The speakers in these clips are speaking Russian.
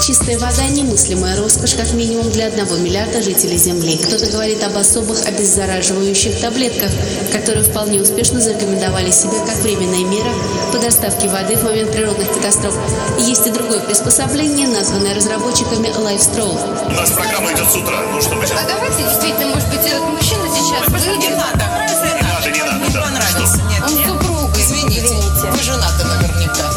Чистая вода – немыслимая роскошь как минимум для 1 миллиарда жителей Земли. Кто-то говорит об особых обеззараживающих таблетках, которые вполне успешно зарекомендовали себя как временная мера по доставке воды в момент природных катастроф. И есть и другое приспособление, названное разработчиками LifeStraw. У нас программа идет с утра. Ну что мы сейчас? А давайте действительно, может быть, этот мужчина сейчас выйдет. Не надо. Да. Понравился. Нет, Он супруга. Извините. Вы женаты наверняка.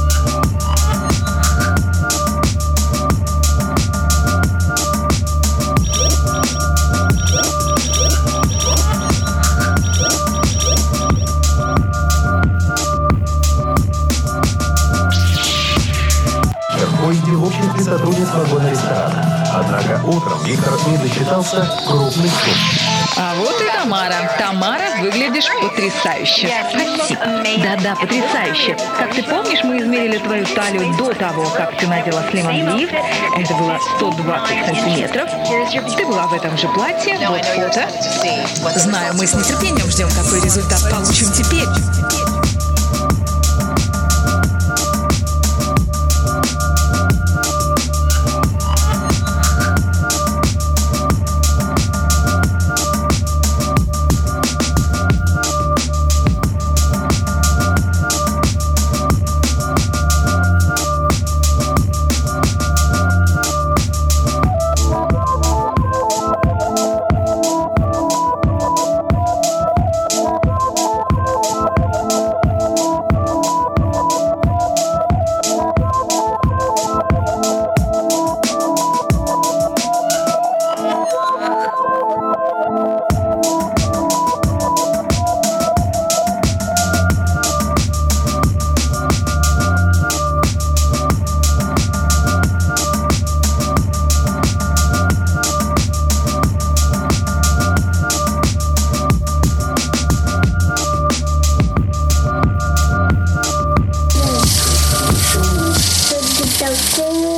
Поезде в обществе сотрудниц вагона-ресторана. Однако утром Виктор не досчитался крупных сумм. А вот и Тамара. Тамара, выглядишь потрясающе. Спасибо. Да-да, потрясающе. Как ты помнишь, мы измерили твою талию до того, как ты надела Slim & Lift. Это было 120 сантиметров. Ты была в этом же платье. Вот фото. Знаю, мы с нетерпением ждем, какой результат получим теперь. Такого